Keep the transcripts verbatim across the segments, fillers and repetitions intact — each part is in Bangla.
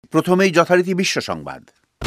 প্রথমেই যথারীতি বিশ্ব সংবাদ।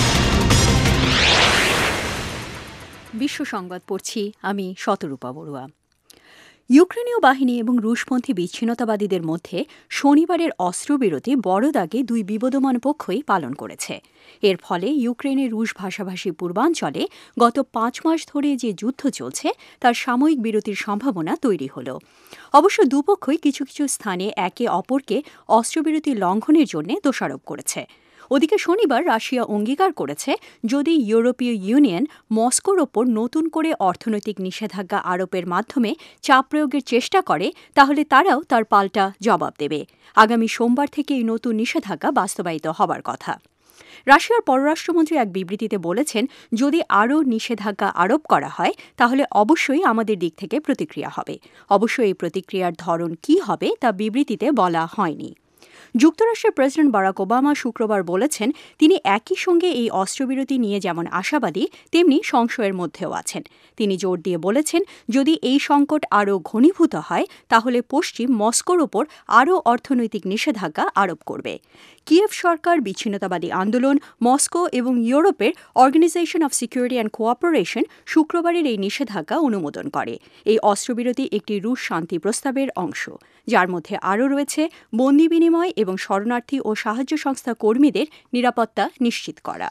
বিশ্ব সংবাদ পড়ছি আমি শতরূপা বড়ুয়া। ইউক্রেনীয় বাহিনী এবং রুশপন্থী বিচ্ছিন্নতাবাদীদের মধ্যে শনিবারের অস্ত্রবিরতি বড় দাগে দুই বিবদমান পক্ষই পালন করেছে। এর ফলে ইউক্রেনের রুশ ভাষাভাষী পূর্বাঞ্চলে গত পাঁচ মাস ধরে যে যুদ্ধ চলছে তার সাময়িক বিরতির সম্ভাবনা তৈরি হল। অবশ্য দুপক্ষই কিছু কিছু স্থানে একে অপরকে অস্ত্রবিরতি লঙ্ঘনের জন্য দোষারোপ করেছে। ওদিকে শনিবার রাশিয়া অঙ্গীকার করেছে যদি ইউরোপীয় ইউনিয়ন মস্কোর ওপর নতুন করে অর্থনৈতিক নিষেধাজ্ঞা আরোপের মাধ্যমে চাপ প্রয়োগের চেষ্টা করে তাহলে তারাও তার পাল্টা জবাব দেবে। আগামী সোমবার থেকে এই নতুন নিষেধাজ্ঞা বাস্তবায়িত হবার কথা। রাশিয়ার পররাষ্ট্রমন্ত্রী এক বিবৃতিতে বলেছেন, যদি আরও নিষেধাজ্ঞা আরোপ করা হয় তাহলে অবশ্যই আমাদের দিক থেকে প্রতিক্রিয়া হবে। অবশ্য এই প্রতিক্রিয়ার ধরন কী হবে তা বিবৃতিতে বলা হয়নি। যুক্তরাষ্ট্রের প্রেসিডেন্ট বারাক ওবামা শুক্রবার বলেছেন, তিনি একই সঙ্গে এই অস্ত্রবিরতি নিয়ে যেমন আশাবাদী তেমনি সংশয়ের মধ্যেও আছেন। তিনি জোর দিয়ে বলেছেন, যদি এই সংকট আরও ঘনীভূত হয় তাহলে পশ্চিম মস্কোর ওপর আরও অর্থনৈতিক নিষেধাজ্ঞা আরোপ করবে। কিয়েভ সরকার, বিচ্ছিন্নতাবাদী আন্দোলন, মস্কো এবং ইউরোপের Organization of Security and Cooperation শুক্রবারের এই নিষেধাজ্ঞা অনুমোদন করে। এই অস্ত্রবিরতি একটি রুশ শান্তি প্রস্তাবের অংশ, যার মধ্যে আরও রয়েছে বন্দি বিনিময় এবং শরণার্থী ও সাহায্য সংস্থা কর্মীদের নিরাপত্তা নিশ্চিত করা।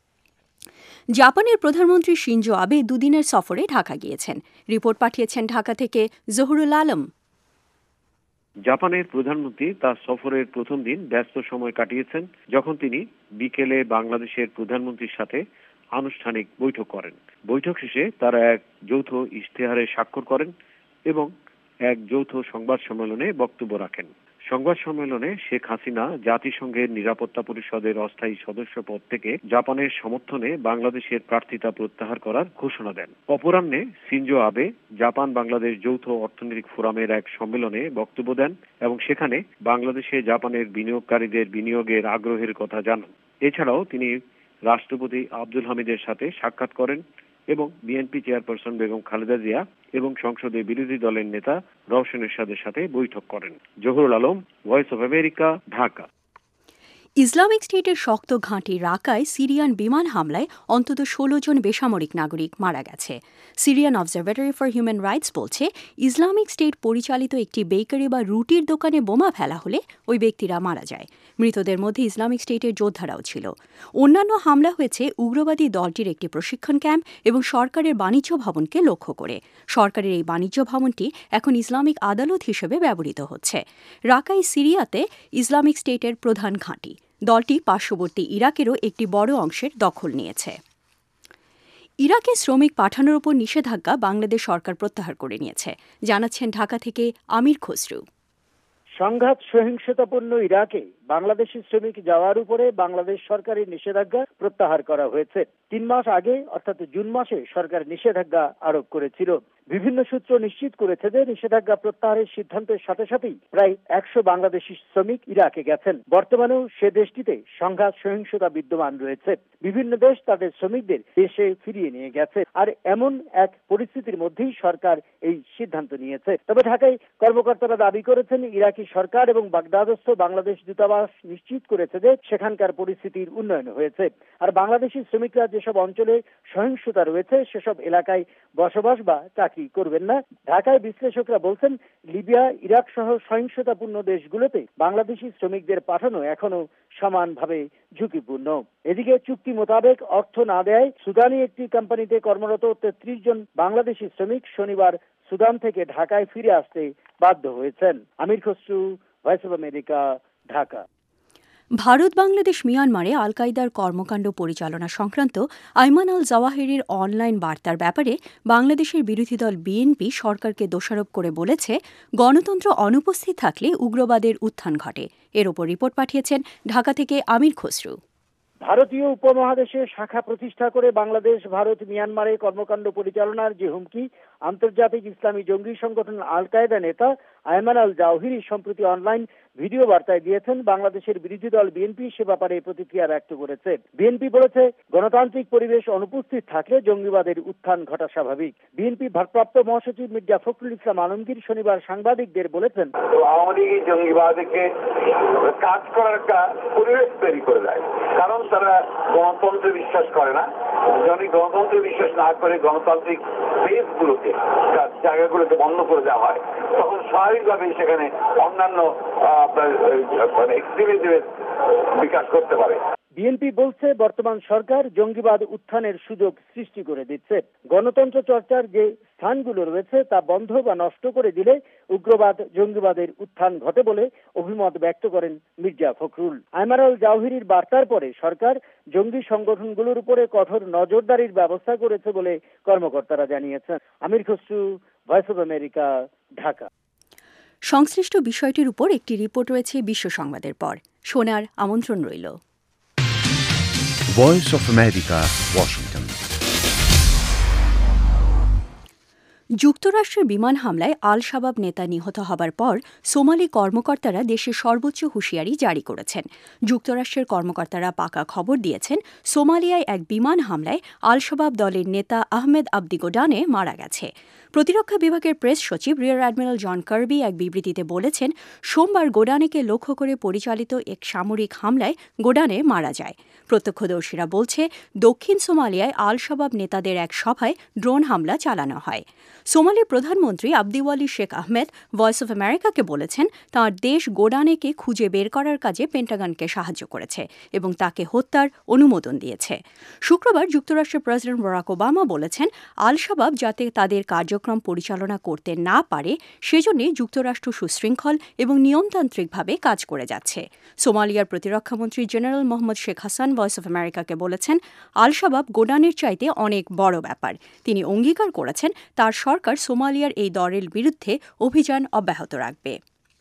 জাপানের প্রধানমন্ত্রী শিনজো আবে দুদিনের সফরে ঢাকা গিয়েছেন। রিপোর্ট পাঠিয়েছেন ঢাকা থেকে জহুরুল আলম। জাপানের প্রধানমন্ত্রী তার সফরের প্রথম দিন ব্যস্ত সময় কাটিয়েছেন, যখন তিনি বিকেলে বাংলাদেশের প্রধানমন্ত্রীর সাথে আনুষ্ঠানিক বৈঠক করেন। বৈঠক শেষে তারা এক যৌথ ইশতেহারে স্বাক্ষর করেন এবং এক যৌথ সংবাদ সম্মেলনে বক্তব্য রাখেন। সংবাদ সম্মেলনে শেখ হাসিনা জাতিসংঘের নিরাপত্তা পরিষদের অস্থায়ী সদস্য পদ থেকে জাপানের সমর্থনে বাংলাদেশের প্রার্থিতা প্রত্যাহার করার ঘোষণা দেন। অপরাহ্নে শিনজো আবে জাপান বাংলাদেশ যৌথ অর্থনৈতিক ফোরামের এক সম্মেলনে বক্তব্য দেন এবং সেখানে বাংলাদেশে জাপানের বিনিয়োগকারীদের বিনিয়োগের আগ্রহের কথা জানান। এছাড়াও তিনি রাষ্ট্রপতি আব্দুল হামিদের সাথে সাক্ষাৎ করেন এবং বিএনপি চেয়ারপারসন বেগম খালেদা জিয়া এবং সংসদে বিরোধী দলের নেতা রওশন এরশাদের সাথে বৈঠক করেন। Zahurul Alam, Voice of America, Dhaka. Islamic স্টেটের শক্ত ঘাঁটি রাকায় সিরিয়ান বিমান হামলায় অন্তত ষোলো জন বেসামরিক নাগরিক মারা গেছে। Syrian Observatory for Human Rights বলছে, ইসলামিক স্টেট পরিচালিত একটি বেকারি বা রুটির দোকানে বোমা ফেলা হলে ওই ব্যক্তিরা মারা যায়। মৃতদের মধ্যে ইসলামিক স্টেটের যোদ্ধারাও ছিল। অন্যান্য হামলা হয়েছে উগ্রবাদী দলটির একটি প্রশিক্ষণ ক্যাম্প এবং সরকারের বাণিজ্য ভবনকে লক্ষ্য করে। সরকারের এই বাণিজ্য ভবনটি এখন ইসলামিক আদালত হিসেবে ব্যবহৃত হচ্ছে। রাকাই সিরিয়াতে ইসলামিক স্টেটের প্রধান ঘাঁটি। দলটি পার্শ্ববর্তী ইরাকেরও একটি বড় অংশের দখল নিয়েছে। ইরাকে শ্রমিক পাঠানোর উপর নিষেধাজ্ঞা বাংলাদেশ সরকার প্রত্যাহার করে নিয়েছে, জানাচ্ছেন ঢাকা থেকে আমির খসরু। সংঘাত সহিংসতাপূর্ণ ইরাকে বাংলাদেশি শ্রমিক যাওয়ার উপরে বাংলাদেশ সরকারের নিষেধাজ্ঞা প্রত্যাহার করা হয়েছে। তিন মাস আগে অর্থাৎ জুন মাসে সরকার নিষেধাজ্ঞা আরোপ করেছিল। বিভিন্ন সূত্র নিশ্চিত করেছে যে নিষেধাজ্ঞা প্রত্যাহারের সিদ্ধান্তের সাথে সাথেই প্রায় একশো বাংলাদেশি শ্রমিক ইরাকে গেছেন। বর্তমানেও সে দেশটিতে সংঘাত সহিংসতা বিদ্যমান রয়েছে। বিভিন্ন দেশ তাদের শ্রমিকদের দেশে ফিরিয়ে নিয়ে গেছে। আর এমন এক পরিস্থিতির মধ্যেই সরকার এই সিদ্ধান্ত নিয়েছে। তবে ঢাকায় কর্মকর্তারা দাবি করেছেন, ইরাকি সরকার এবং বাগদাদস্থ বাংলাদেশ দূতাবাস নিশ্চিত করেছে যে সেখানকার পরিস্থিতির উন্নয়ন হয়েছে। আর বাংলাদেশি শ্রমিকরা যেসব অঞ্চলে সহিংসতা রয়েছে সেসব এলাকায় বসবাস বা চাকরি করবেন না। ঢাকায় বিশ্লেষকরা বলছেন, লিবিয়া, ইরাক সহ সহিংসতাপূর্ণ দেশগুলোতে বাংলাদেশি শ্রমিকদের পাঠানো এখনো সমানভাবে ঝুঁকিপূর্ণ। এদিকে চুক্তি মোতাবেক অর্থ না দেয় সুদানি একটি কোম্পানিতে কর্মরত তেত্রিশ জন বাংলাদেশি শ্রমিক শনিবার সুদান থেকে ঢাকায় ফিরে আসতে বাধ্য হয়েছেন। Amir Khasru, Voice of America, Dhaka. Bharat Bangladesh মিয়ানমারে আল কায়দার কর্মকাণ্ড পরিচালনা সংক্রান্ত আইমান আল জাওয়াহিরির অনলাইন বার্তার ব্যাপারে বাংলাদেশের বিরোধী দল বিএনপি সরকারকে দোষারোপ করে বলেছে, গণতন্ত্র অনুপস্থিত থাকলে উগ্রবাদের উত্থান ঘটে। এর ওপর রিপোর্ট পাঠিয়েছেন ঢাকা থেকে আমির খসরু। ভারতীয় উপমহাদেশে শাখা প্রতিষ্ঠা করে বাংলাদেশ ভারত মিয়ানমারে কর্মকাণ্ড পরিচালনার যে হুমকি আন্তর্জাতিক ইসলামী জঙ্গি সংগঠন আল কায়েদা নেতা আয়মান আল জাওহিরি সম্প্রতি অনলাইন ভিডিও বার্তায় দিয়েছেন, বাংলাদেশের বিরোধী দল বিএনপি সে ব্যাপারে প্রতিক্রিয়া ব্যক্ত করেছে। বিএনপি বলেছে, গণতান্ত্রিক পরিবেশ অনুপস্থিত থাকলে জঙ্গিবাদের উত্থান ঘটা স্বাভাবিক। বিএনপি ভারপ্রাপ্ত মহাসচিব মির্জা ফখরুল ইসলাম আলমগীর শনিবার সাংবাদিকদের বলেছেন, আওয়ামী লীগ জঙ্গিবাদকে কাজ করার একটা পরিবেশ তৈরি করে দেয়, কারণ তারা গণতন্ত্রে বিশ্বাস করে না। যদি গণতন্ত্রে বিশ্বাস না করে গণতান্ত্রিক বেসগুলোকে, জায়গাগুলোকে বন্ধ করে দেওয়া হয়, তখন স্বাভাবিকভাবেই সেখানে অন্যান্য এক্সট্রিমিজমের বিকাশ করতে পারে। বিএনপি বলছে, বর্তমান সরকার জঙ্গিবাদ উত্থানের সুযোগ সৃষ্টি করে দিচ্ছে। গণতন্ত্র চর্চার যে স্থানগুলো রয়েছে তা বন্ধ বা নষ্ট করে দিলে উগ্রবাদ জঙ্গিবাদের উত্থান ঘটে বলে অভিমত ব্যক্ত করেন মির্জা ফখরুল। আয়মান আল জাওহিরির বার্তার পরে সরকার জঙ্গি সংগঠনগুলোর উপরে কঠোর নজরদারির ব্যবস্থা করেছে বলে কর্মকর্তারা জানিয়েছেন। Amir Khasru, Voice of America, Dhaka. সংশ্লিষ্ট বিষয়টির উপর একটি রিপোর্ট রয়েছে বিশ্ব সংবাদের পর। শোনার আমন্ত্রণ রইল। Voice of America, Washington. যুক্তরাষ্ট্রের বিমান হামলায় আল শাবাব নেতা নিহত হবার পর সোমালি কর্মকর্তারা দেশের সর্বোচ্চ হুঁশিয়ারি জারি করেছেন। যুক্তরাষ্ট্রের কর্মকর্তারা পাকা খবর দিয়েছেন, সোমালিয়ায় এক বিমান হামলায় আল শাবাব দলের নেতা আহমেদ আবদি গোডানে মারা গেছে। প্রতিরক্ষা বিভাগের প্রেস সচিব রিয়ার অ্যাডমিরাল জন কার্বি এক বিবৃতিতে বলেছেন, সোমবার গোডানেকে লক্ষ্য করে পরিচালিত এক সামরিক হামলায় গোডানে মারা যায়। প্রত্যক্ষদর্শীরা বলছে, দক্ষিণ সোমালিয়ায় আল শাবাব নেতাদের এক সভায় ড্রোন হামলা চালানো হয়। সোমালির প্রধানমন্ত্রী Abdiweli Sheikh Ahmed Voice of আমেরিকাকে বলেছেন, তাঁর দেশ গোডানেকে খুঁজে বের করার কাজে পেন্টাগনকে সাহায্য করেছে এবং তাকে হত্যার অনুমোদন দিয়েছে। শুক্রবার যুক্তরাষ্ট্রের প্রেসিডেন্ট বারাক ওবামা বলেছেন, আল শাবাব যাতে তাদের কার্যক্রম পরিচালনা করতে না পারে সেজন্য যুক্তরাষ্ট্র সুশৃঙ্খল এবং নিয়মতান্ত্রিকভাবে কাজ করে যাচ্ছে। সোমালিয়ার প্রতিরক্ষামন্ত্রী general Mohamed Sheikh Hassan Voice of আমেরিকাকে বলেছেন, আল শাবাব গোডানের চাইতে অনেক বড় ব্যাপার। তিনি অঙ্গীকার করেছেন, তার সরকার সোমালিয়ার এই দলের বিরুদ্ধে অভিযান অব্যাহত রাখবে।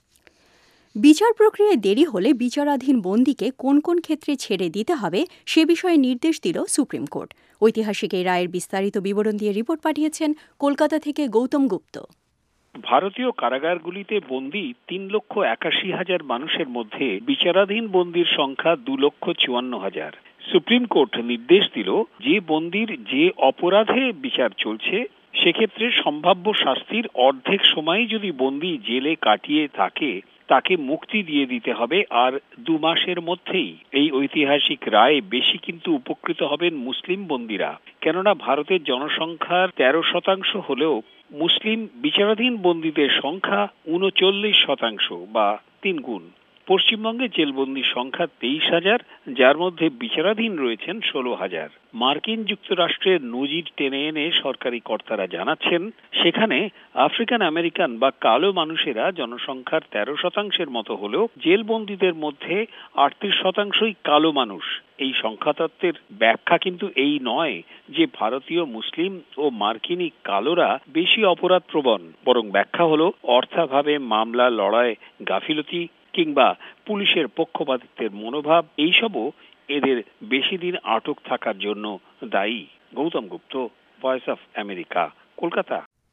বিচার প্রক্রিয়ায় দেরি হলে বিচারাধীন বন্দীকে কোন কোন ক্ষেত্রে ছেড়ে দিতে হবে সে বিষয়ে নির্দেশ দিল সুপ্রিম কোর্ট। ঐতিহাসিক এই রায়ের বিস্তারিত বিবরণ দিয়ে রিপোর্ট পাঠিয়েছেন কলকাতা থেকে গৌতম গুপ্ত। ভারতীয় কারাগারগুলিতে বন্দী তিন লক্ষ একাশি হাজার মানুষের মধ্যে বিচারাধীন বন্দীর সংখ্যা দু লক্ষ চুয়ান্ন হাজার। সুপ্রিম কোর্ট নির্দেশ দিল, যে বন্দীর যে অপরাধে বিচার চলছে সেক্ষেত্রে সম্ভাব্য শাস্তির অর্ধেক সময় যদি বন্দী জেলে কাটিয়ে থাকে তাকে মুক্তি দিয়ে দিতে হবে, আর দু মাসের মধ্যেই। এই ঐতিহাসিক রায়ে বেশি কিন্তু উপকৃত হবেন মুসলিম বন্দীরা, কেননা ভারতের জনসংখ্যার তেরো শতাংশ হলেও মুসলিম বিচারাধীন বন্দীদের সংখ্যা উনচল্লিশ শতাংশ বা তিন গুণ। পশ্চিমবঙ্গে জেলবন্দির সংখ্যা তেইশ হাজার, যার মধ্যে বিচারাধীন রয়েছেন ষোলো হাজার। মার্কিন যুক্তরাষ্ট্রের নজির টেনে এনে সরকারি কর্তারা জানাচ্ছেন, সেখানে আফ্রিকান আমেরিকান বা কালো মানুষেরা জনসংখ্যার তেরো শতাংশের মতো হলেও জেলবন্দীদের মধ্যে আটত্রিশ শতাংশই কালো মানুষ। এই সংখ্যাতত্ত্বের ব্যাখ্যা কিন্তু এই নয় যে ভারতীয় মুসলিম ও মার্কিনী কালোরা বেশি অপরাধ প্রবণ, বরং ব্যাখ্যা হলো অর্থাভাবে মামলা লড়াই, গাফিলতি কিংবা পুলিশের পক্ষপাতিত্বের মনোভাব, এইসবও এদের বেশি দিন আটক থাকার জন্য দায়ী। Gautam Gupta, Voice of America, Kolkata.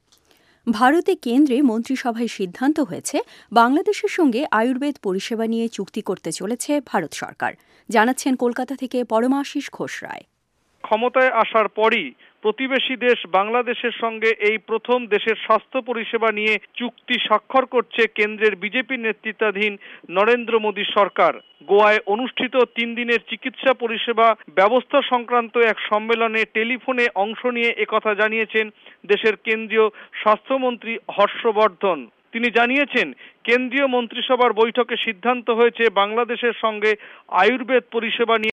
ভারতে কেন্দ্রে মন্ত্রিসভায় সিদ্ধান্ত হয়েছে বাংলাদেশের সঙ্গে আয়ুর্বেদ পরিষেবা নিয়ে চুক্তি করতে চলেছে ভারত সরকার, জানাচ্ছেন কলকাতা থেকে পরমাশিস ঘোষ রায়। ক্ষমতায় আসার পরই প্রতিবেশী দেশ বাংলাদেশের সঙ্গে এই প্রথম দেশের স্বাস্থ্য পরিষেবা নিয়ে চুক্তি স্বাক্ষর করছে কেন্দ্রের বিজেপি নেতৃত্বাধীন নরেন্দ্র মোদী সরকার। গোয়ায় অনুষ্ঠিত তিন দিনের চিকিৎসা পরিষেবা ব্যবস্থা সংক্রান্ত এক সম্মেলনে টেলিফোনে অংশ নিয়ে একথা জানিয়েছেন দেশের কেন্দ্রীয় স্বাস্থ্যমন্ত্রী হর্ষবর্ধন। তিনি জানিয়েছেন, কেন্দ্রীয় মন্ত্রিসভার বৈঠকে সিদ্ধান্ত হয়েছে বাংলাদেশের সঙ্গে আয়ুর্বেদ পরিষেবা নিয়ে